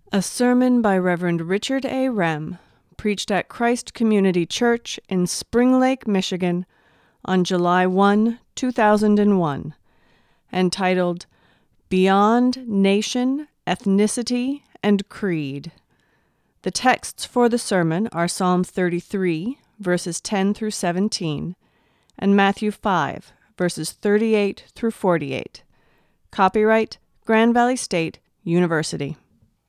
A sermon by Reverend Richard A. Rem, preached at Christ Community Church in Spring Lake, Michigan, on July 1, 2001, entitled Beyond Nation, Ethnicity, and Creed. The texts for the sermon are Psalm 33, verses 10 through 17, and Matthew 5, verses 38 through 48. Copyright Grand Valley State University.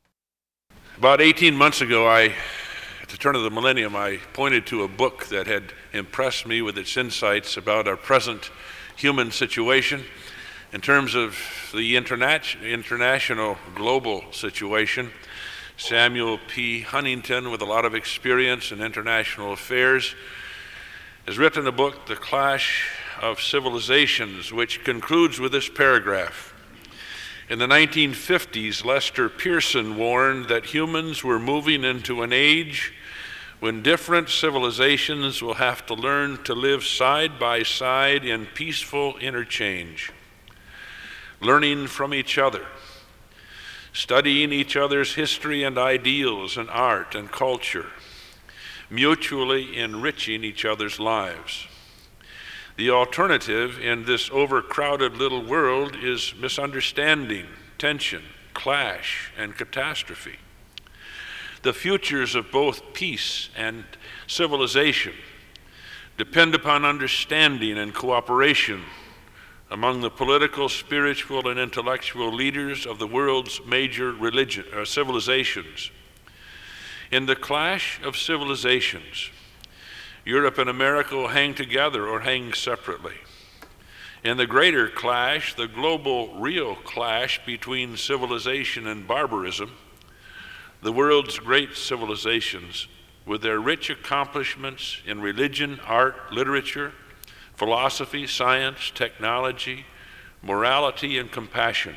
About 18 months ago, at the turn of the millennium, I pointed to a book that had impressed me with its insights about our present human situation in terms of the international global situation. Samuel P. Huntington, with a lot of experience in international affairs, has written a book, The Clash of Civilizations, which concludes with this paragraph. In the 1950s, Lester Pearson warned that humans were moving into an age when different civilizations will have to learn to live side by side in peaceful interchange, learning from each other, studying each other's history and ideals and art and culture, mutually enriching each other's lives. The alternative in this overcrowded little world is misunderstanding, tension, clash, and catastrophe. The futures of both peace and civilization depend upon understanding and cooperation among the political, spiritual, and intellectual leaders of the world's major civilizations. In the clash of civilizations, Europe and America will hang together or hang separately. In the greater clash, the global real clash between civilization and barbarism, the world's great civilizations, with their rich accomplishments in religion, art, literature, philosophy, science, technology, morality, and compassion,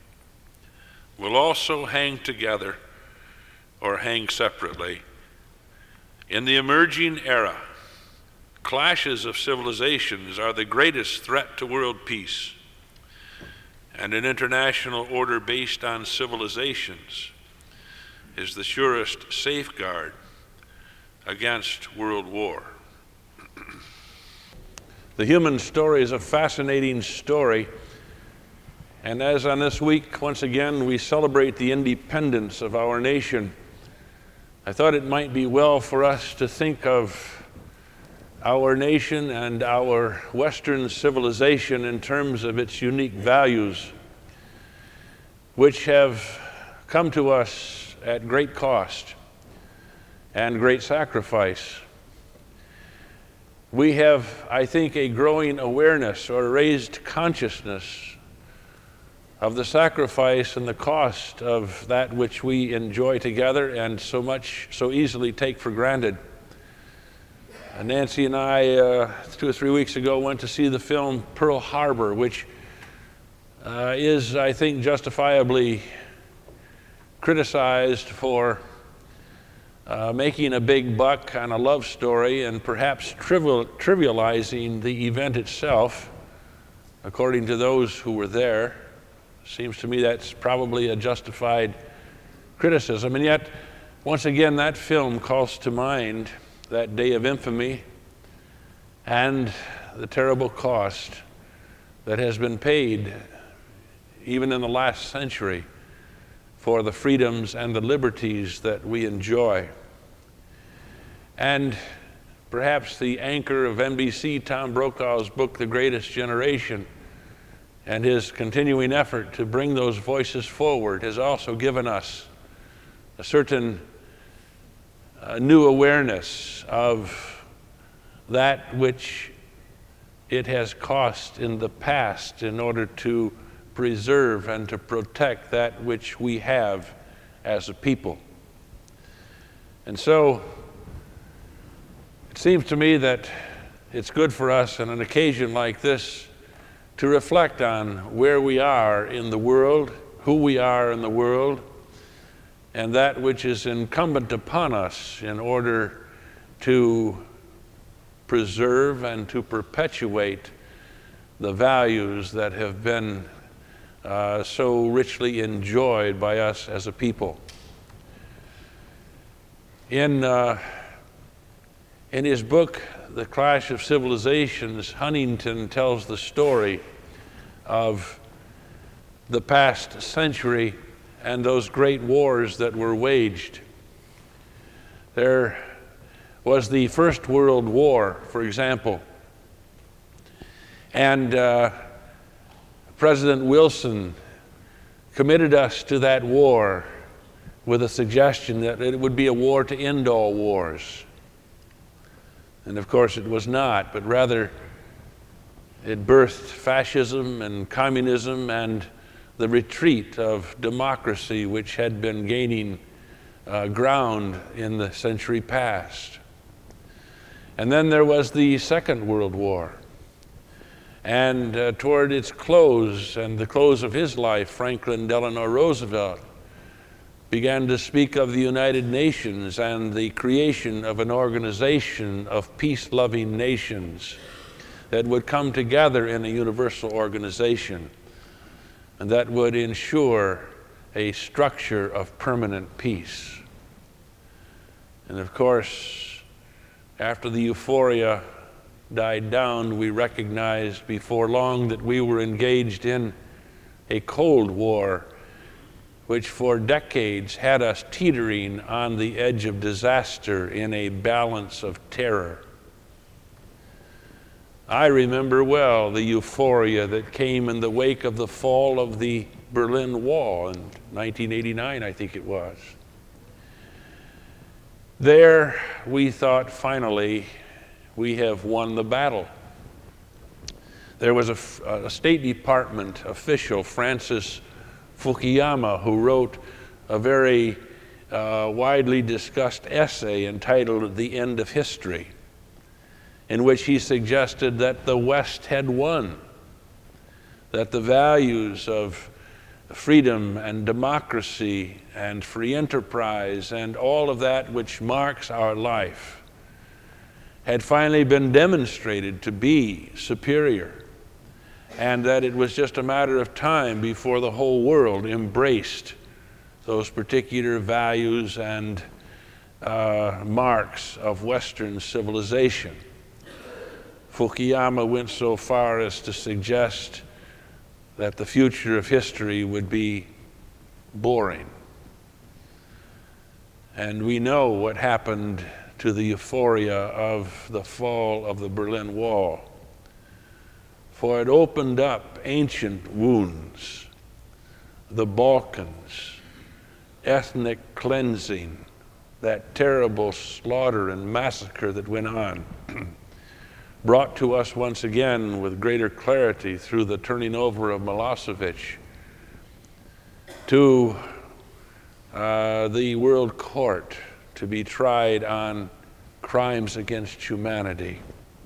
will also hang together or hang separately. In the emerging era, clashes of civilizations are the greatest threat to world peace, and an international order based on civilizations is the surest safeguard against world war. The human story is a fascinating story, and as on this week, once again, we celebrate the independence of our nation, I thought it might be well for us to think of our nation and our Western civilization in terms of its unique values, which have come to us at great cost and great sacrifice. We have, I think, a growing awareness or raised consciousness of the sacrifice and the cost of that which we enjoy together and so easily take for granted. Nancy and I, 2 or 3 weeks ago, went to see the film Pearl Harbor, which is, I think, justifiably criticized for making a big buck on a love story and perhaps trivializing the event itself, according to those who were there. Seems to me that's probably a justified criticism. And yet, once again, that film calls to mind that day of infamy and the terrible cost that has been paid, even in the last century, for the freedoms and the liberties that we enjoy. And perhaps the anchor of NBC, Tom Brokaw's book, The Greatest Generation, and his continuing effort to bring those voices forward has also given us a certain new awareness of that which it has cost in the past in order to preserve and to protect that which we have as a people. And so it seems to me that it's good for us on an occasion like this to reflect on where we are in the world, who we are in the world, and that which is incumbent upon us in order to preserve and to perpetuate the values that have been so richly enjoyed by us as a people. In his book, The Clash of Civilizations, Huntington tells the story of the past century and those great wars that were waged. There was the First World War, for example, and President Wilson committed us to that war with a suggestion that it would be a war to end all wars. And of course it was not, but rather it birthed fascism and communism and the retreat of democracy, which had been gaining ground in the century past. And then there was the Second World War. And toward its close and the close of his life, Franklin Delano Roosevelt began to speak of the United Nations and the creation of an organization of peace-loving nations that would come together in a universal organization and that would ensure a structure of permanent peace. And of course, after the euphoria died down, we recognized before long that we were engaged in a Cold War, which for decades had us teetering on the edge of disaster in a balance of terror. I remember well the euphoria that came in the wake of the fall of the Berlin Wall in 1989, I think it was. There, we thought, finally, we have won the battle. There was a State Department official, Francis Fukuyama, who wrote a very widely discussed essay entitled The End of History, in which he suggested that the West had won, that the values of freedom and democracy and free enterprise and all of that which marks our life had finally been demonstrated to be superior, and that it was just a matter of time before the whole world embraced those particular values and marks of Western civilization. Fukuyama went so far as to suggest that the future of history would be boring. And we know what happened to the euphoria of the fall of the Berlin Wall, for it opened up ancient wounds, the Balkans, ethnic cleansing, that terrible slaughter and massacre that went on, brought to us once again with greater clarity through the turning over of Milosevic to the World Court to be tried on crimes against humanity.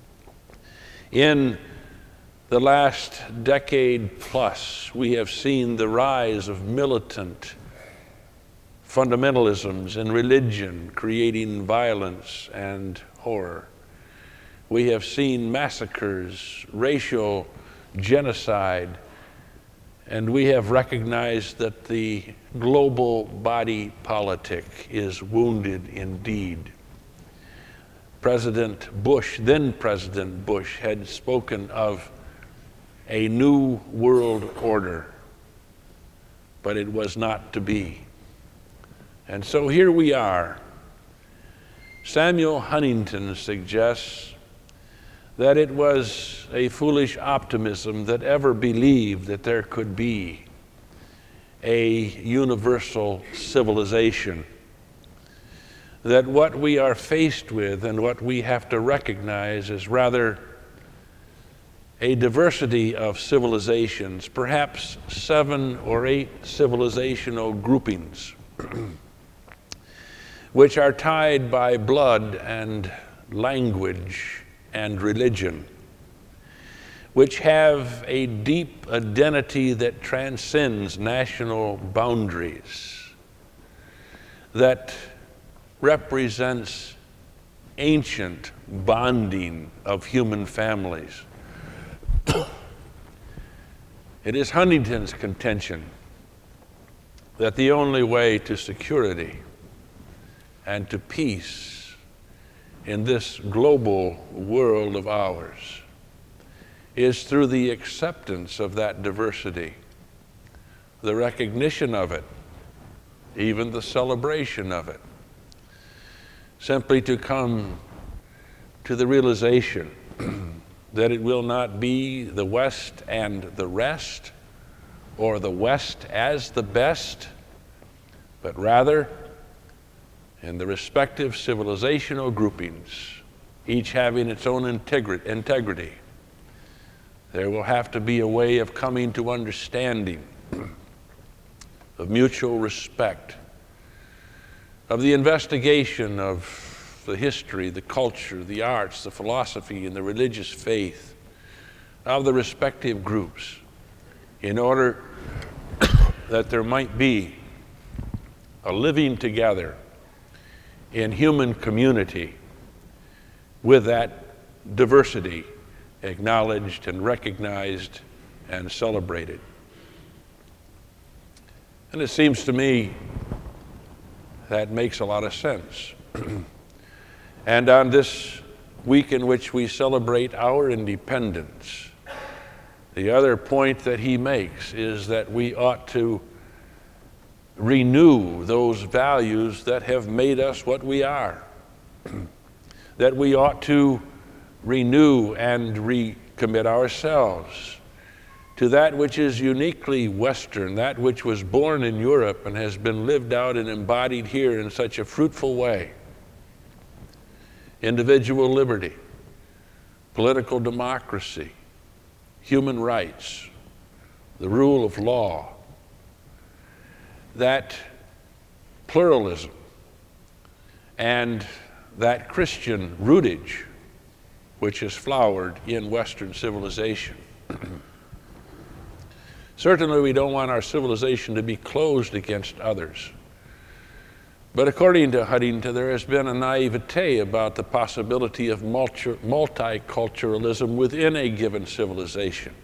In the last decade plus, we have seen the rise of militant fundamentalisms in religion, creating violence and horror. We have seen massacres, racial genocide, and we have recognized that the global body politic is wounded indeed. President Bush, then President Bush, had spoken of a new world order, but it was not to be. And so here we are. Samuel Huntington suggests that it was a foolish optimism that ever believed that there could be a universal civilization, that what we are faced with and what we have to recognize is rather a diversity of civilizations, perhaps 7 or 8 civilizational groupings, which are tied by blood and language and religion, which have a deep identity that transcends national boundaries, that represents ancient bonding of human families. It is Huntington's contention that the only way to security and to peace in this global world of ours is through the acceptance of that diversity, the recognition of it, even the celebration of it. Simply to come to the realization that it will not be the West and the rest, or the West as the best, but rather in the respective civilizational groupings, each having its own integrity, there will have to be a way of coming to understanding, of mutual respect, of the investigation of the history, the culture, the arts, the philosophy, and the religious faith of the respective groups, in order that there might be a living together in human community with that diversity acknowledged and recognized and celebrated. And it seems to me that makes a lot of sense. And on this week in which we celebrate our independence, the other point that he makes is that we ought to renew those values that have made us what we are. That we ought to renew and recommit ourselves to that which is uniquely Western, that which was born in Europe and has been lived out and embodied here in such a fruitful way. Individual liberty, political democracy, human rights, the rule of law, that pluralism, and that Christian rootage which has flowered in Western civilization. Certainly we don't want our civilization to be closed against others. But according to Huntington, there has been a naivete about the possibility of multiculturalism within a given civilization.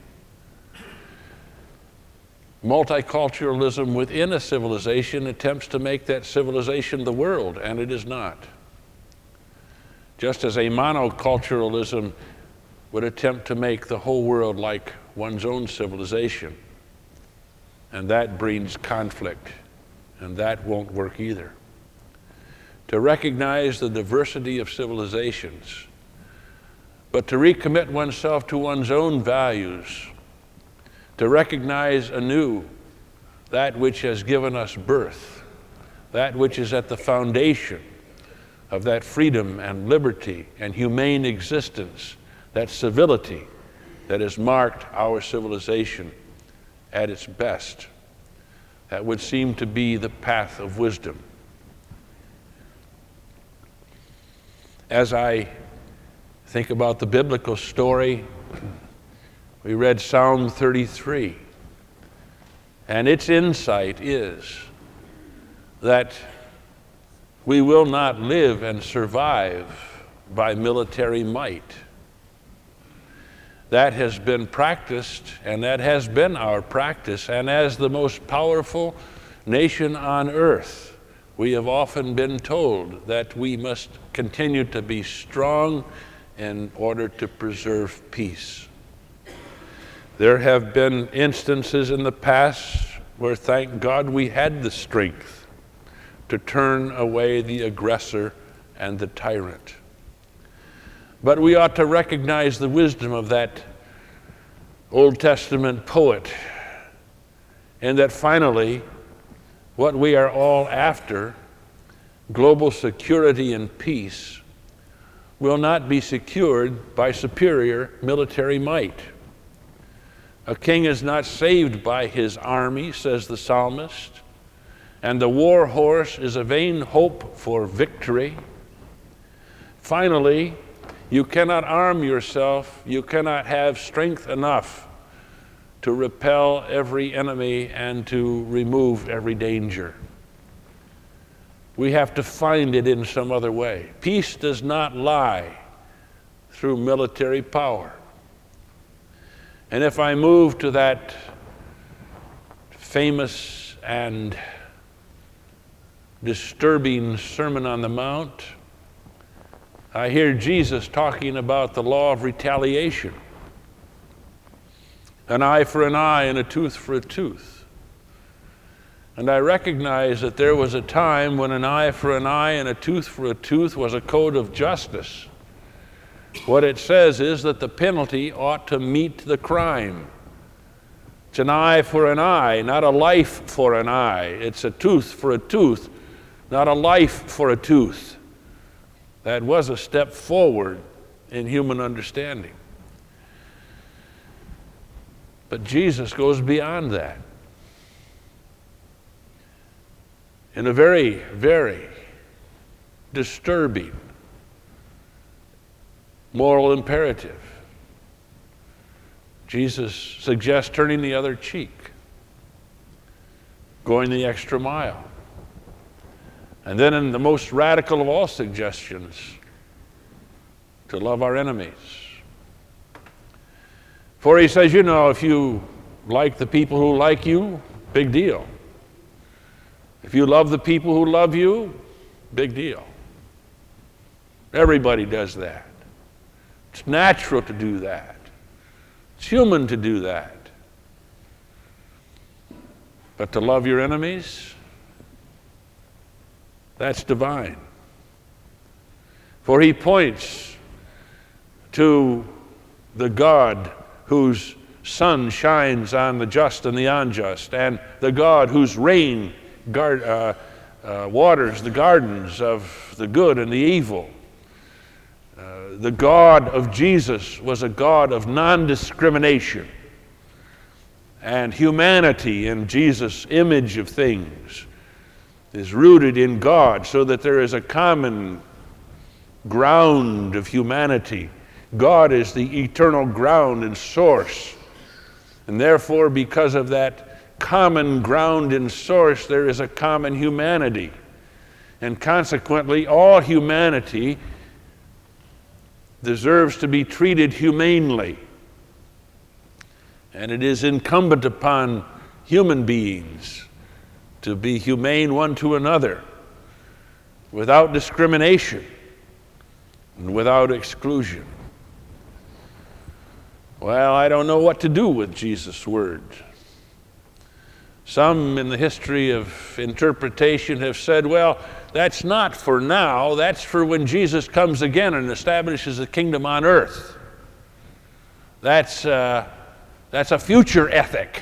Multiculturalism within a civilization attempts to make that civilization the world, and it is not. Just as a monoculturalism would attempt to make the whole world like one's own civilization, and that breeds conflict, and that won't work either. To recognize the diversity of civilizations, but to recommit oneself to one's own values, to recognize anew that which has given us birth, that which is at the foundation of that freedom and liberty and humane existence, that civility that has marked our civilization at its best. That would seem to be the path of wisdom. As I think about the biblical story, we read Psalm 33, and its insight is that we will not live and survive by military might. That has been practiced, and that has been our practice, and as the most powerful nation on earth, we have often been told that we must continue to be strong in order to preserve peace. There have been instances in the past where, thank God, we had the strength to turn away the aggressor and the tyrant. But we ought to recognize the wisdom of that Old Testament poet, and that finally, what we are all after, global security and peace, will not be secured by superior military might. A king is not saved by his army, says the psalmist, and the war horse is a vain hope for victory. Finally, you cannot arm yourself, you cannot have strength enough to repel every enemy and to remove every danger. We have to find it in some other way. Peace does not lie through military power. And if I move to that famous and disturbing Sermon on the Mount, I hear Jesus talking about the law of retaliation. An eye for an eye and a tooth for a tooth. And I recognize that there was a time when an eye for an eye and a tooth for a tooth was a code of justice. What it says is that the penalty ought to meet the crime. It's an eye for an eye, not a life for an eye. It's a tooth for a tooth, not a life for a tooth. That was a step forward in human understanding. But Jesus goes beyond that. In a very, very disturbing moral imperative, Jesus suggests turning the other cheek, going the extra mile. And then in the most radical of all suggestions, to love our enemies. For he says, you know, if you like the people who like you, big deal. If you love the people who love you, big deal. Everybody does that. It's natural to do that. It's human to do that. But to love your enemies, that's divine. For he points to the God whose sun shines on the just and the unjust, and the God whose rain waters the gardens of the good and the evil. The God of Jesus was a God of non-discrimination, and humanity in Jesus' image of things is rooted in God, so that there is a common ground of humanity. God is the eternal ground and source, and therefore, because of that common ground and source, there is a common humanity, and consequently all humanity deserves to be treated humanely. And it is incumbent upon human beings to be humane one to another, without discrimination and without exclusion. Well, I don't know what to do with Jesus' word. Some in the history of interpretation have said, well, that's not for now, that's for when Jesus comes again and establishes a kingdom on earth. That's a future ethic.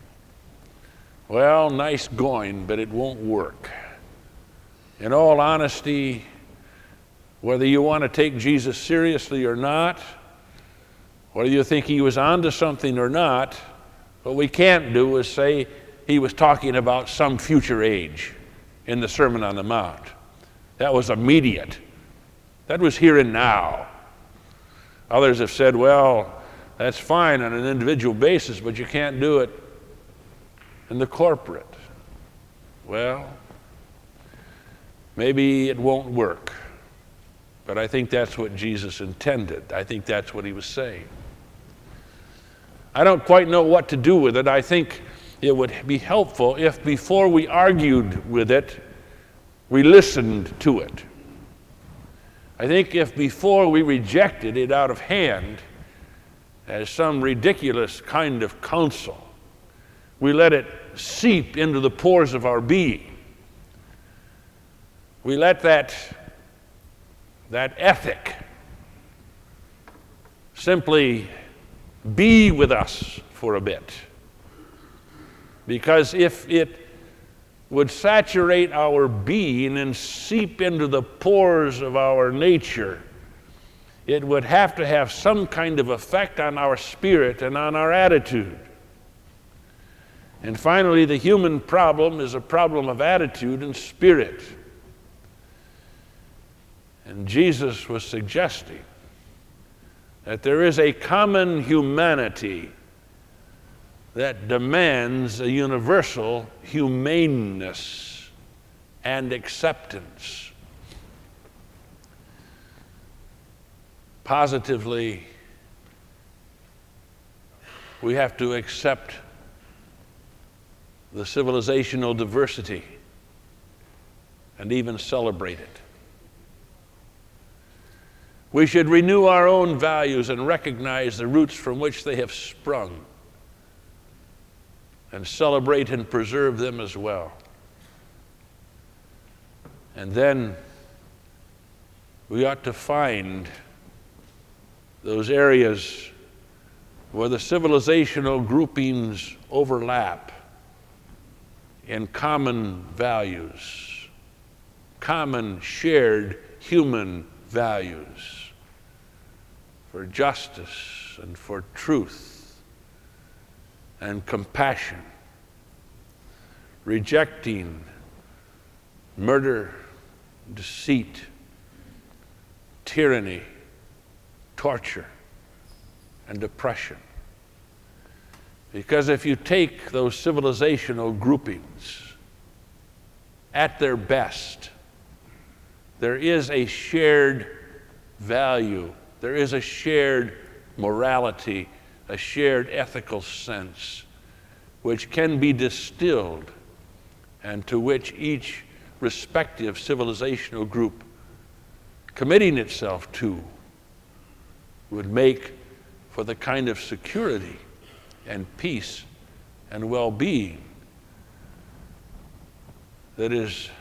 Well, nice going, but it won't work. In all honesty, whether you want to take Jesus seriously or not, whether you think he was onto something or not, what we can't do is say he was talking about some future age in the Sermon on the Mount. That was immediate. That was here and now. Others have said, well, that's fine on an individual basis, but you can't do it in the corporate. Well, maybe it won't work, but I think that's what Jesus intended. I think that's what he was saying. I don't quite know what to do with it. I think it would be helpful if before we argued with it, we listened to it. I think if before we rejected it out of hand as some ridiculous kind of counsel, we let it seep into the pores of our being. We let that ethic simply be with us for a bit. Because if it would saturate our being and seep into the pores of our nature, it would have to have some kind of effect on our spirit and on our attitude. And finally, the human problem is a problem of attitude and spirit. And Jesus was suggesting that there is a common humanity that demands a universal humaneness and acceptance. Positively, we have to accept the civilizational diversity and even celebrate it. We should renew our own values and recognize the roots from which they have sprung, and celebrate and preserve them as well. And then we ought to find those areas where the civilizational groupings overlap in common values, common shared human values for justice and for truth and compassion, rejecting murder, deceit, tyranny, torture, and oppression. Because if you take those civilizational groupings at their best, there is a shared value, there is a shared morality, a shared ethical sense, which can be distilled and to which each respective civilizational group committing itself to would make for the kind of security and peace and well-being that is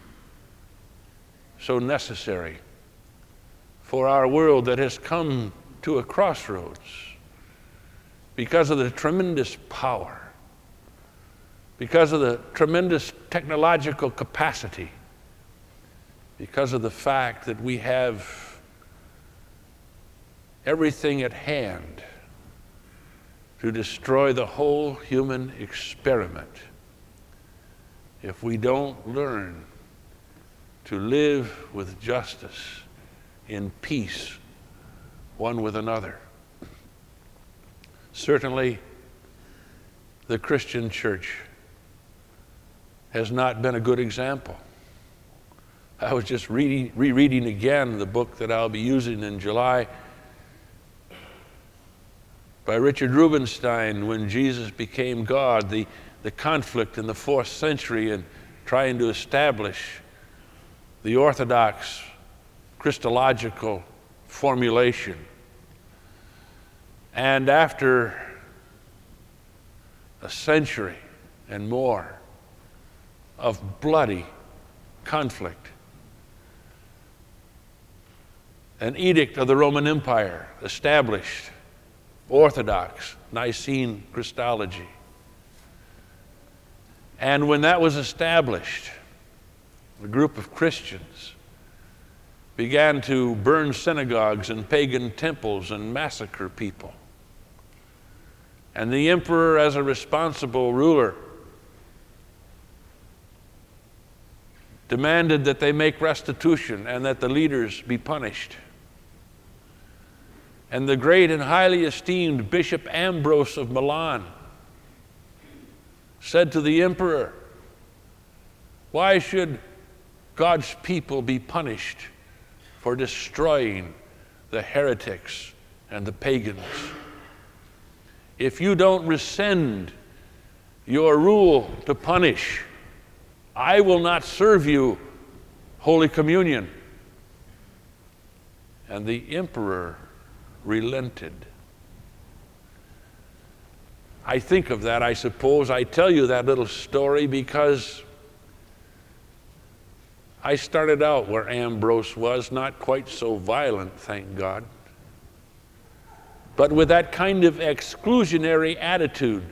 so necessary for our world that has come to a crossroads because of the tremendous power, because of the tremendous technological capacity, because of the fact that we have everything at hand to destroy the whole human experiment if we don't learn to live with justice in peace one with another. Certainly, the Christian church has not been a good example. I was just rereading again the book that I'll be using in July by Richard Rubinstein, When Jesus Became God, the conflict in the 4th century in trying to establish the orthodox Christological formulation. And after a century and more of bloody conflict, an edict of the Roman Empire established Orthodox Nicene Christology. And when that was established, a group of Christians began to burn synagogues and pagan temples and massacre people. And the emperor, as a responsible ruler, demanded that they make restitution and that the leaders be punished. And the great and highly esteemed Bishop Ambrose of Milan said to the emperor, "Why should God's people be punished for destroying the heretics and the pagans? If you don't rescind your rule to punish, I will not serve you Holy Communion." And the emperor relented. I think of that, I suppose. I tell you that little story because I started out where Ambrose was, not quite so violent, thank God, but with that kind of exclusionary attitude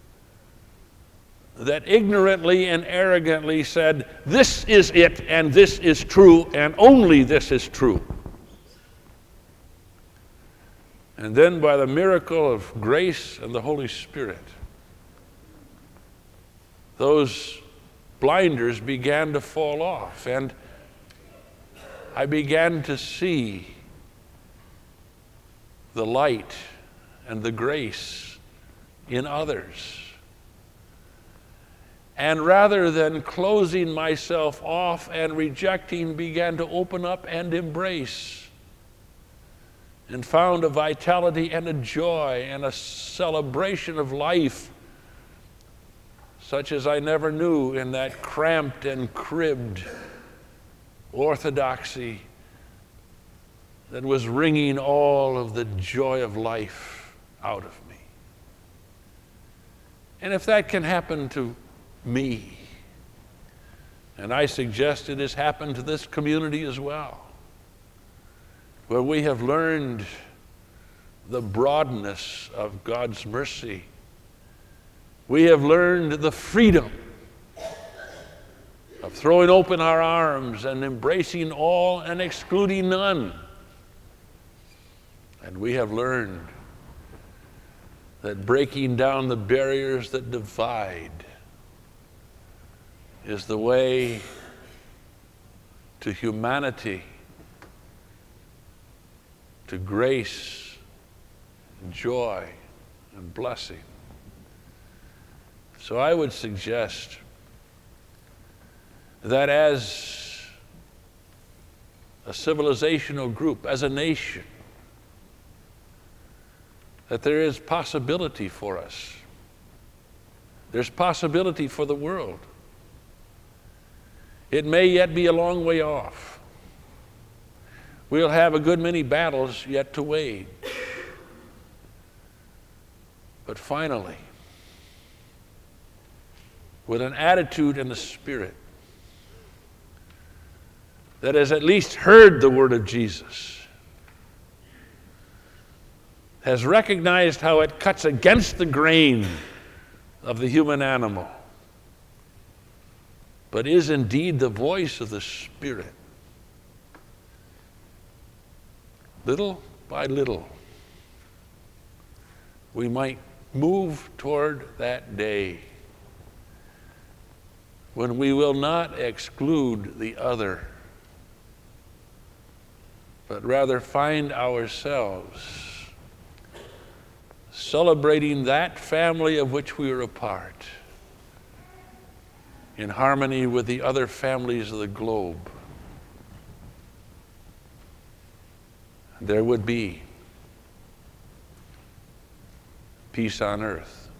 that ignorantly and arrogantly said, "This is it, and this is true, and only this is true." And then by the miracle of grace and the Holy Spirit, those blinders began to fall off, and I began to see the light and the grace in others. And rather than closing myself off and rejecting, began to open up and embrace, and found a vitality and a joy and a celebration of life such as I never knew in that cramped and cribbed orthodoxy that was wringing all of the joy of life out of me. And if that can happen to me, and I suggest it has happened to this community as well, where we have learned the broadness of God's mercy, we have learned the freedom of throwing open our arms and embracing all and excluding none. And we have learned that breaking down the barriers that divide is the way to humanity, to grace, and joy, and blessing. So I would suggest that as a civilizational group, as a nation, that there is possibility for us. There's possibility for the world. It may yet be a long way off. We'll have a good many battles yet to wage. But finally, with an attitude and a spirit that has at least heard the word of Jesus, has recognized how it cuts against the grain of the human animal, but is indeed the voice of the Spirit. Little by little, we might move toward that day when we will not exclude the other, but rather find ourselves celebrating that family of which we are a part in harmony with the other families of the globe. There would be peace on earth